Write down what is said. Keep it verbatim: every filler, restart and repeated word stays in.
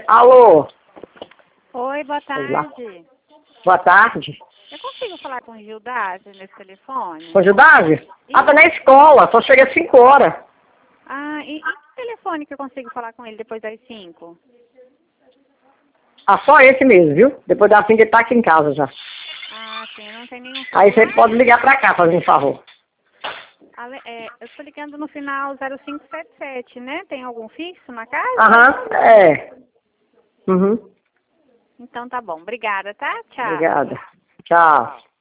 Alô? Oi, boa tarde. Boa tarde. Eu consigo falar com o Gildásio nesse telefone? Com Gildásio? Ah, tá na escola, só chega às cinco horas. Ah, e, e que telefone que eu consigo falar com ele depois das cinco? Ah, só esse mesmo, viu? Depois da cinco ele tá aqui em casa já. Ah, sim, não tem nenhum Aí você celular? pode ligar pra cá, fazer um favor. Ale- é, eu estou ligando no final zero cinco sete sete, né? Tem algum fixo na casa? Aham, é. Uhum. Então tá bom. Obrigada, tá? Tchau. Obrigada. Tchau.